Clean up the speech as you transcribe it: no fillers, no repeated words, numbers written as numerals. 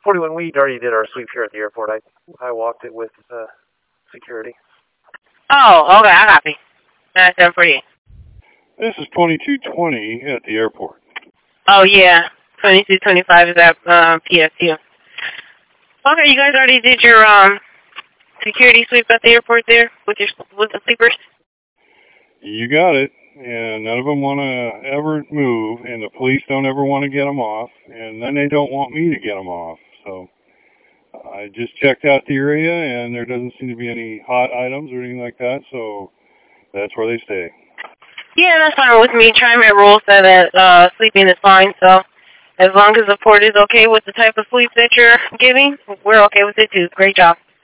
41, we already did our sweep here at the airport. I walked it with security. Oh, okay, I copy. 748. This is 2220 at the airport. Oh, yeah. 2225 is at PSU. Okay, you guys already did your security sweep at the airport there with the sleepers? You got it. And none of them want to ever move, and the police don't ever want to get them off, and then they don't want me to get them off. So I just checked out the area, and there doesn't seem to be any hot items or anything like that, so that's where they stay. Yeah, that's fine with me. TriMet rules say that sleeping is fine, so as long as the port is okay with the type of sleep that you're giving, we're okay with it too. Great job.